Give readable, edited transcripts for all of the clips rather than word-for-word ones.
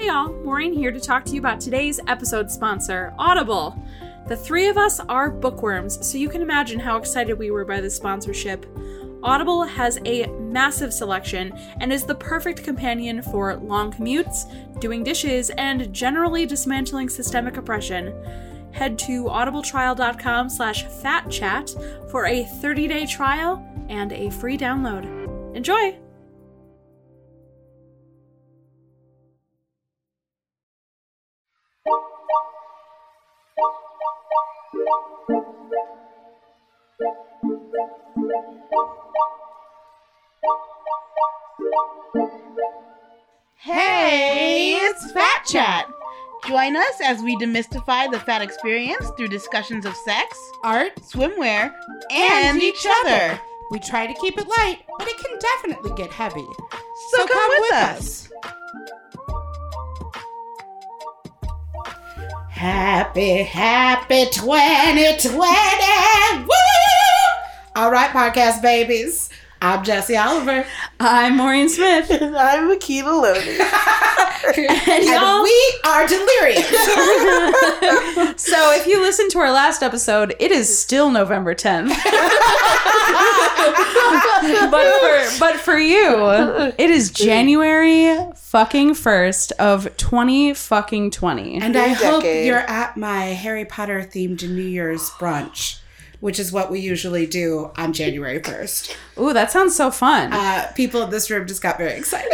y'all, Maureen here to talk to you about today's episode sponsor, Audible. The three of us are bookworms, so you can imagine how excited we were by this sponsorship. Audible has a massive selection and is the perfect companion for long commutes, doing dishes, and generally dismantling systemic oppression. Head to audibletrial.com/fatchat for a 30-day trial and a free download. Enjoy! Hey, it's Fat Chat! Join us as we demystify the fat experience through discussions of sex, art, swimwear, and each other. We try to keep it light, but it can definitely get heavy. So come with us. Happy 2020! Woo! All right, podcast babies. I'm Jessie Oliver. I'm Maureen Smith. And I'm Makita Loney. And we are delirious. So if you listened to our last episode, it is still November 10th. but for you, it is January fucking 1st of 2020. And I hope you're at my Harry Potter themed New Year's brunch, which is what we usually do on January 1st. Ooh, that sounds so fun. People in this room just got very excited.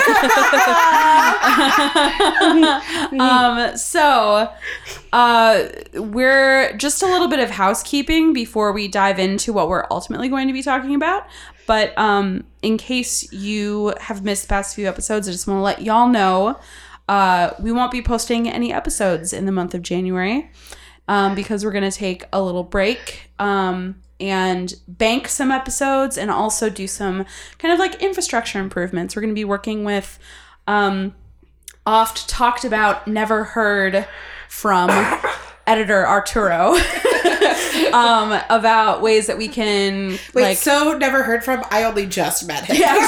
We're just a little bit of housekeeping before we dive into what we're ultimately going to be talking about. But in case you have missed the past few episodes, I just want to let y'all know we won't be posting any episodes in the month of January. Because we're going to take a little break and bank some episodes and also do some kind of like infrastructure improvements. We're going to be working with oft talked about, never heard from editor Arturo about ways that we can Wait, so never heard from? I only just met him. Yeah,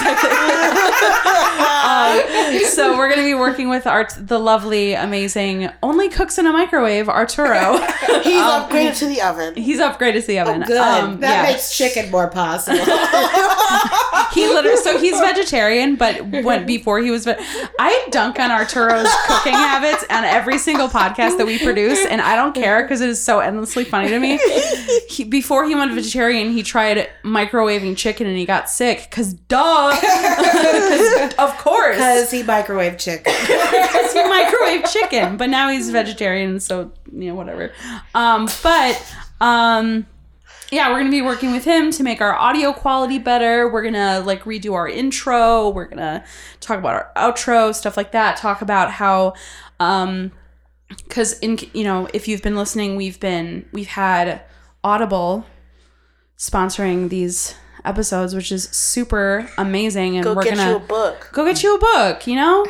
exactly. So we're going to be working with the lovely, amazing, only cooks in a microwave, Arturo. He's upgraded to the oven. He's upgraded to the oven. Oh, good. That makes chicken more possible. So he's vegetarian, but before he was, I dunk on Arturo's cooking habits on every single podcast that we produce, and I don't care because it is so endlessly funny to me. Before he went vegetarian, he tried microwaving chicken and he got sick. Cause duh, of course, because he microwaved chicken. Because he microwaved chicken, but now he's vegetarian, so whatever. Yeah, we're going to be working with him to make our audio quality better. We're going to redo our intro. We're going to talk about our outro, stuff like that. Talk about how, because if you've been listening, we've had Audible sponsoring these episodes, which is super amazing. And Go get you a book. Go get you a book,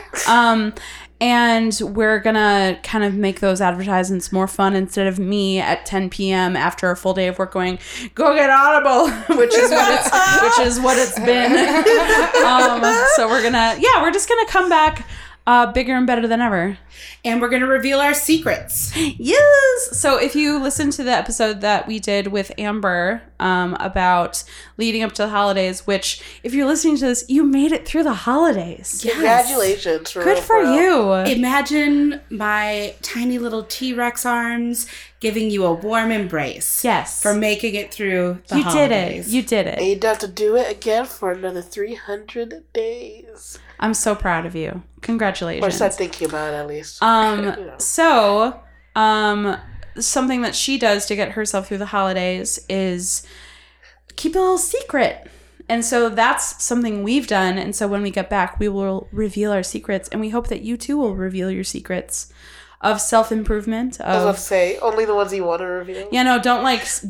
And we're going to kind of make those advertisements more fun instead of me at 10 p.m. after a full day of work going, go get Audible, which is what it's been. So we're just going to come back bigger and better than ever. And we're going to reveal our secrets. Yes! So if you listen to the episode that we did with Amber about leading up to the holidays, which if you're listening to this, you made it through the holidays. Yes. Congratulations. Good for you. Imagine my tiny little T-Rex arms giving you a warm embrace. Yes. For making it through the holidays. You did it. And you don't have to do it again for another 300 days. I'm so proud of you. Congratulations. Or start thinking about it at least. So, something that she does to get herself through the holidays is keep a little secret. And so that's something we've done. And so when we get back, we will reveal our secrets. And we hope that you too will reveal your secrets of self-improvement. I was about to say, only the ones you want to reveal. Yeah, no, don't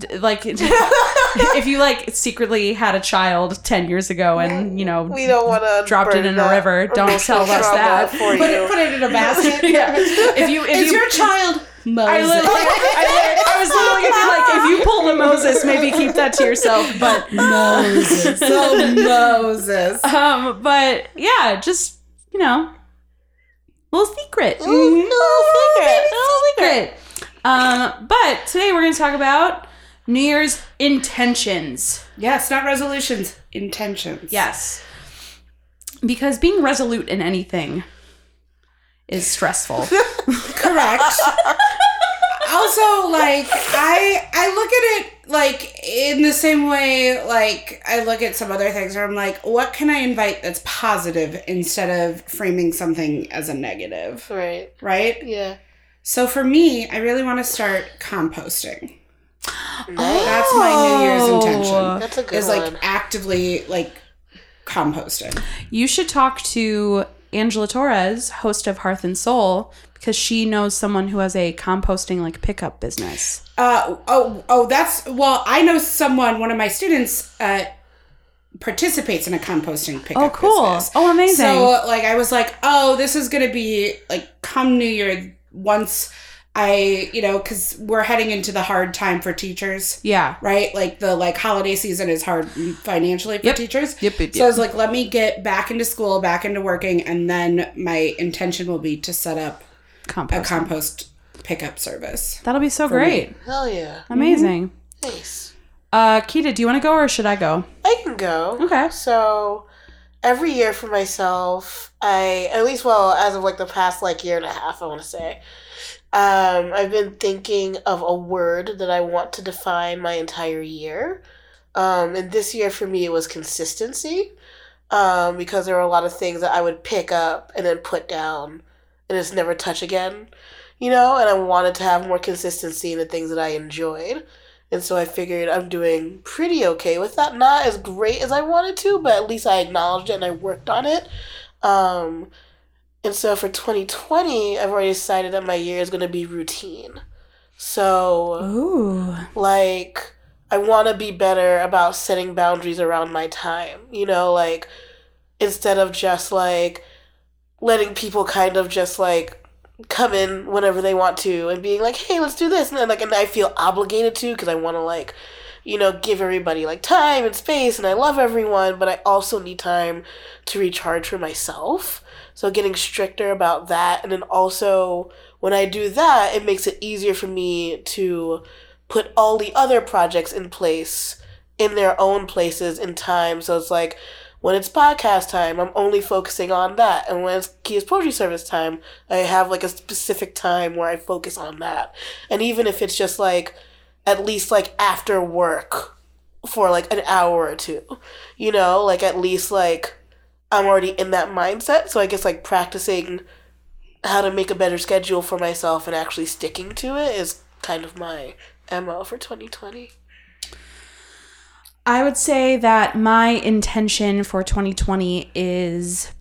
if you secretly had a child 10 years ago and, we don't want to dropped it in a river, don't tell us that. Put it in a basket. Yeah. Is your child Moses? I was literally gonna be like, if you pull a Moses, maybe keep that to yourself, but Moses. So Moses. But yeah, just, Little secret. Little secret. But today we're going to talk about New Year's intentions. Yes, not resolutions, intentions. Yes. Because being resolute in anything is stressful. Correct. Also, like, I look at it, like, in the same way, like, I look at some other things where I'm like, what can I invite that's positive instead of framing something as a negative? Right. Right? Yeah. So for me, I really want to start composting. Nice. That's my New Year's intention. That's a good is, one. like, actively, like, composting. You should talk to Angela Torres, host of Hearth and Soul, because she knows someone who has a composting like pickup business. I know someone, one of my students participates in a composting pickup business. Oh, amazing. So, like, I was like, oh, this is going to be, like, come New Year, once I, because we're heading into the hard time for teachers. Yeah. Right? Like, the, like, holiday season is hard financially for teachers. Yep. So I was like, let me get back into school, back into working, and then my intention will be to set up a compost pickup service. That'll be so great. Me. Hell yeah. Amazing. Nice. Kita, do you want to go or should I go? I can go. Okay. So every year for myself, as of like the past like year and a half, I want to say, I've been thinking of a word that I want to define my entire year. And this year for me, it was consistency. Because there were a lot of things that I would pick up and then put down and just never touch again, and I wanted to have more consistency in the things that I enjoyed. And so I figured I'm doing pretty okay with that. Not as great as I wanted to, but at least I acknowledged it and I worked on it. And so for 2020, I've already decided that my year is going to be routine. So, Ooh. like, I want to be better about setting boundaries around my time. Like, instead of just, like, letting people kind of just, like, come in whenever they want to and being like, hey, let's do this. And then, like, and I feel obligated to because I want to, like, give everybody, like, time and space, and I love everyone, but I also need time to recharge for myself. So getting stricter about that. And then also, when I do that, it makes it easier for me to put all the other projects in place in their own places in time. So it's like, when it's podcast time, I'm only focusing on that. And when it's Kia's Poetry Service time, I have, like, a specific time where I focus on that. And even if it's just, like, at least, like, after work for, like, an hour or two, like, at least, like, I'm already in that mindset. So I guess, like, practicing how to make a better schedule for myself and actually sticking to it is kind of my MO for 2020. I would say that my intention for 2020 is,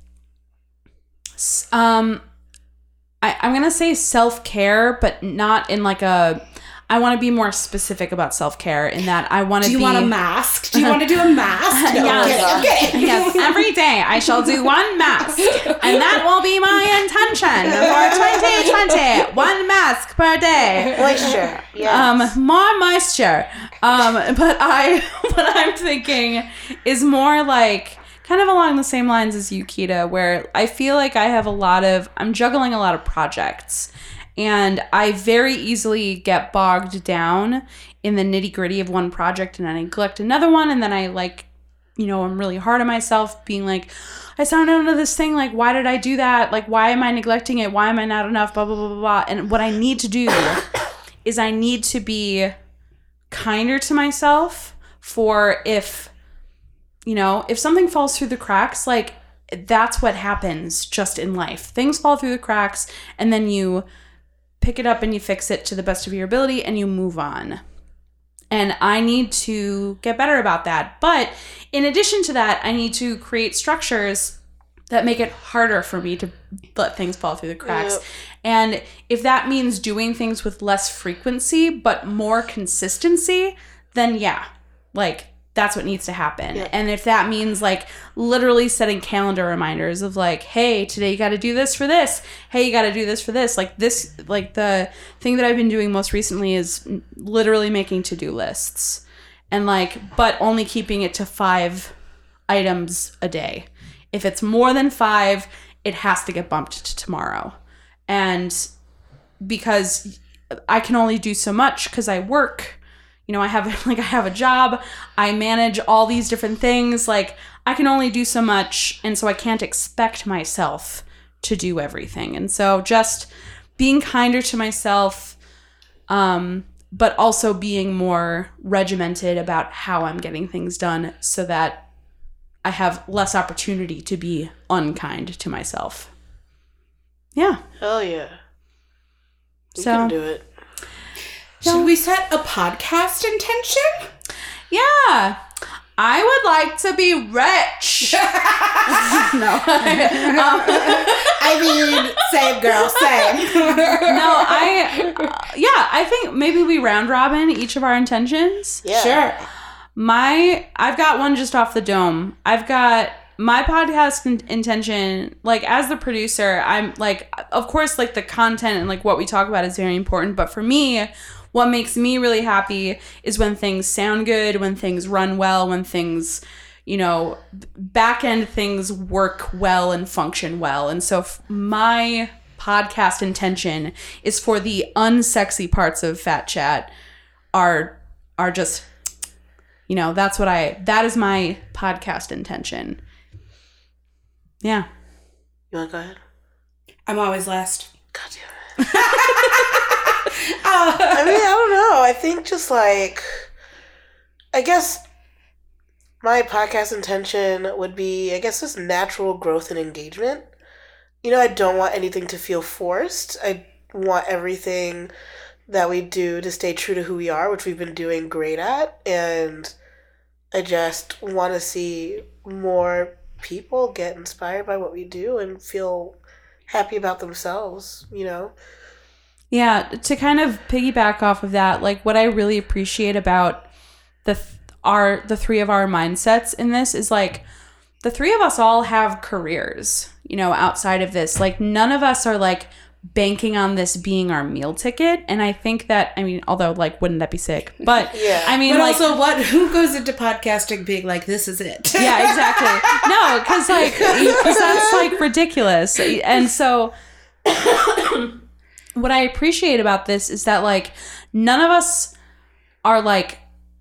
I'm going to say self-care, but not in like I want to be more specific about self-care in that I want to be... Do you want a mask? Do you want to do a mask? No, yes. Yes, every day I shall do one mask, and that will be my intention for 2020. One mask per day. Moisture. Yes. More moisture. But what I'm thinking is more like kind of along the same lines as you, Kita, where I feel like I'm juggling a lot of projects. And I very easily get bogged down in the nitty gritty of one project and I neglect another one. And then I I'm really hard on myself being like, I signed on to this thing. Like, why did I do that? Like, why am I neglecting it? Why am I not enough? Blah, blah, blah, blah, blah. And what I need to do is I need to be kinder to myself for if something falls through the cracks, like that's what happens just in life. Things fall through the cracks and then you pick it up and you fix it to the best of your ability and you move on. And I need to get better about that. But in addition to that, I need to create structures that make it harder for me to let things fall through the cracks. Yep. And if that means doing things with less frequency, but more consistency, then yeah, like that's what needs to happen. Yep. And if that means like literally setting calendar reminders of like, hey, today you got to do this for this. Hey, you got to do this for this. Like this, like the thing that I've been doing most recently is literally making to-do lists and like, but only keeping it to 5 items a day. If it's more than 5, it has to get bumped to tomorrow. And because I can only do so much because I work, you know, I have a job, I manage all these different things. Like, I can only do so much, and so I can't expect myself to do everything. And so just being kinder to myself, but also being more regimented about how I'm getting things done so that I have less opportunity to be unkind to myself. Yeah. Hell yeah. You So- can do it. Should we set a podcast intention? Yeah. I would like to be rich. No. I mean, same girl, same. No, I think maybe we round robin each of our intentions. Yeah. Sure. I've got one just off the dome. I've got my podcast intention, like, as the producer, I'm like, of course, like, the content and like what we talk about is very important, but for me, what makes me really happy is when things sound good, when things run well, when things, you know, back end things work well and function well. And so my podcast intention is for the unsexy parts of Fat Chat are just, you know, that is my podcast intention. Yeah. You want to go ahead? I'm always last. God damn it. I mean, I don't know. I think just like, I guess my podcast intention would be, I guess, just natural growth and engagement. You know, I don't want anything to feel forced. I want everything that we do to stay true to who we are, which we've been doing great at. And I just want to see more people get inspired by what we do and feel happy about themselves, you know? Yeah, to kind of piggyback off of that, like, what I really appreciate about the three of our mindsets in this is, like, the three of us all have careers, you know, outside of this. Like, none of us are, like, banking on this being our meal ticket. And I think that, I mean, although, like, wouldn't that be sick? But, Yeah. I mean, But like... also, who goes into podcasting being like, this is it? Yeah, exactly. No, because that's, like, ridiculous. And so... what I appreciate about this is that, like, none of us are, like,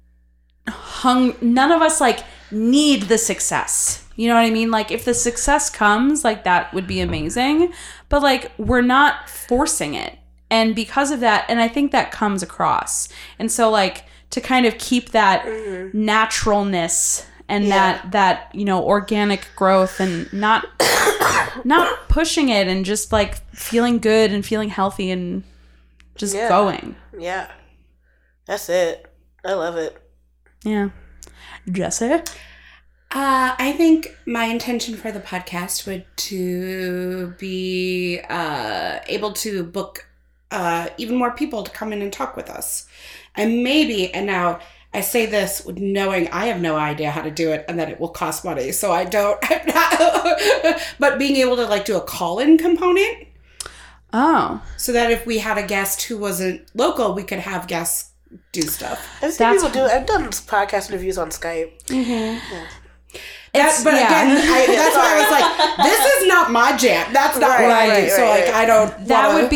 none of us, like, need the success. You know what I mean? Like, if the success comes, like, that would be amazing. But, like, we're not forcing it. And because of that, and I think that comes across. And so, like, to kind of keep that naturalness and that, you know, organic growth and not pushing it and just, like, feeling good and feeling healthy and just going. Yeah. That's it. I love it. Yeah. Jesse? I think my intention for the podcast would to be able to book even more people to come in and talk with us. And maybe, and now I say this with knowing I have no idea how to do it and that it will cost money. So I'm not, but being able to, like, do a call-in component. Oh. So that if we had a guest who wasn't local, we could have guests do stuff. I've seen people do. I've done podcast interviews on Skype. But again, that's why I was like, this is not my jam. That's not what I do. So like, I don't. That would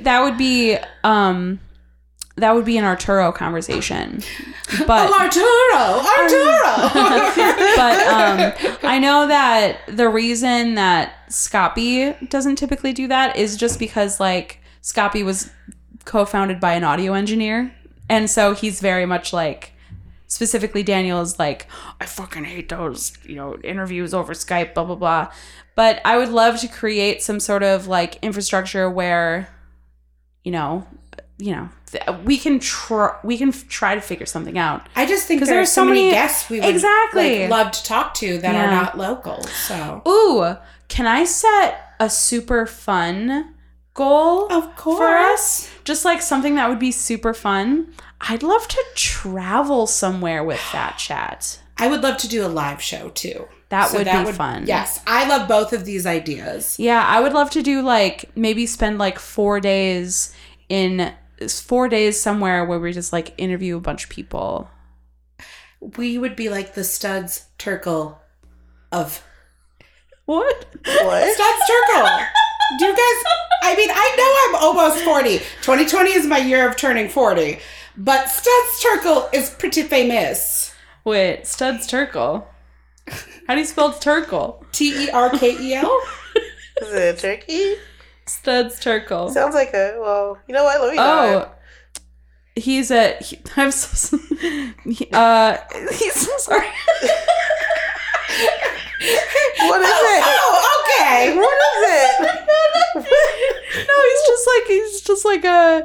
be an Arturo conversation. But Arturo. but I know that the reason that Scoppy doesn't typically do that is just because, like, Scoppy was co-founded by an audio engineer, and so he's very much like, specifically Daniel is like, I fucking hate those, you know, interviews over Skype, blah blah blah. But I would love to create some sort of, like, infrastructure where, you know, we can try to figure something out. I just think there are so many guests we would exactly like, love to talk to that are not local. So ooh, can I set a super fun goal of course for us? Just like something that would be super fun. I'd love to travel somewhere with Fat Chat. I would love to do a live show too. That would be fun. Yes, I love both of these ideas. Yeah, I would love to do, like, maybe spend, like, 4 days somewhere where we just, like, interview a bunch of people. We would be like the Studs Terkel of What? What? Studs Terkel. Do you guys... I mean, I know I'm almost 40. 2020 is my year of turning 40. But Studs Terkel is pretty famous. Wait, Studs Terkel. How do you spell Terkel? Terkel? Is it a turkey? Studs Terkel. Sounds like a... Well, you know what? Let me know. He's a... I'm so... he's so sorry. What is it? Oh, okay. What is it? No, he's just like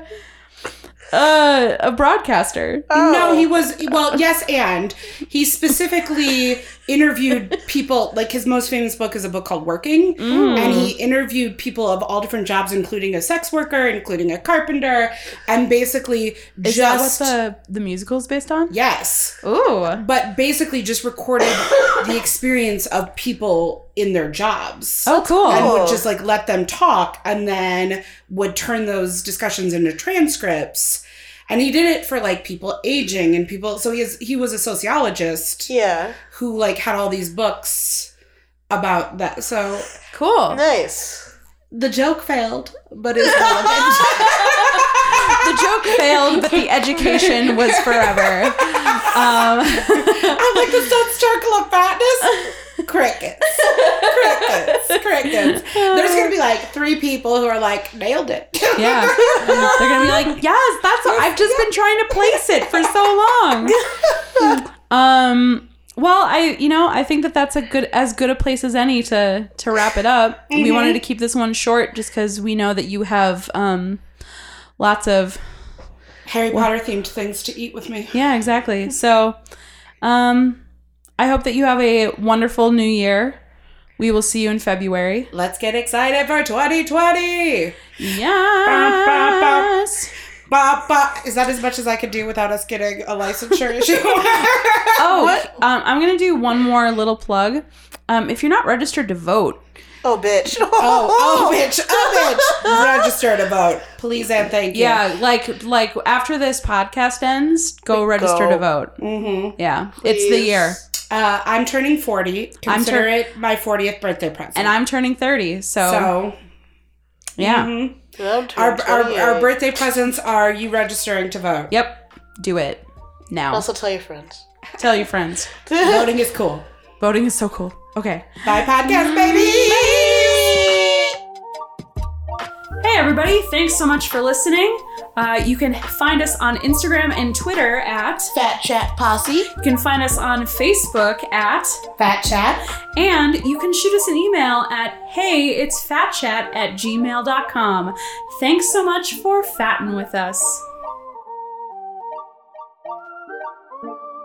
a broadcaster. Oh. No, he was... Well, yes, and he specifically interviewed people... Like, his most famous book is a book called Working. And he interviewed people of all different jobs, including a sex worker, including a carpenter, and basically Is that what the musical is based on? Yes. Ooh. But basically just recorded the experience of people in their jobs. Oh, cool. And would just like let them talk and then would turn those discussions into transcripts. And he did it for like people aging and people. So he was a sociologist. Yeah. Who like had all these books about that. So Cool. Nice. the joke failed, but it's relevant. The joke failed, but the education was forever. I'm like the Studs Terkel of fatness. Crickets. There's gonna be like 3 people who are like, nailed it. Yeah. They're going to be like, yes, that's what I've just been trying to place it for so long. Well, I think that's as good a place as any to wrap it up. We wanted to keep this one short just because we know that you have lots of Harry Potter themed things to eat with me. Yeah, exactly. So, I hope that you have a wonderful new year. We will see you in February. Let's get excited for 2020. Yes. Is that as much as I could do without us getting a licensure issue? I'm going to do one more little plug. If you're not registered to vote. Oh, bitch. bitch. Register to vote. Please and thank you. Yeah, like after this podcast ends, go register to vote. Mm-hmm. Yeah, Please. It's the year. I'm turning 40. Consider it my 40th birthday present. And I'm turning 30, so yeah. Mm-hmm. Our birthday presents are you registering to vote. Yep. Do it now. Also tell your friends. Tell your friends. Voting is cool. Voting is so cool. Okay. Bye, podcast, baby. Hey, everybody. Thanks so much for listening. You can find us on Instagram and Twitter at Fat Chat Posse. You can find us on Facebook at Fat Chat. And you can shoot us an email at heyitsfatchat@gmail.com. Thanks so much for fatting with us.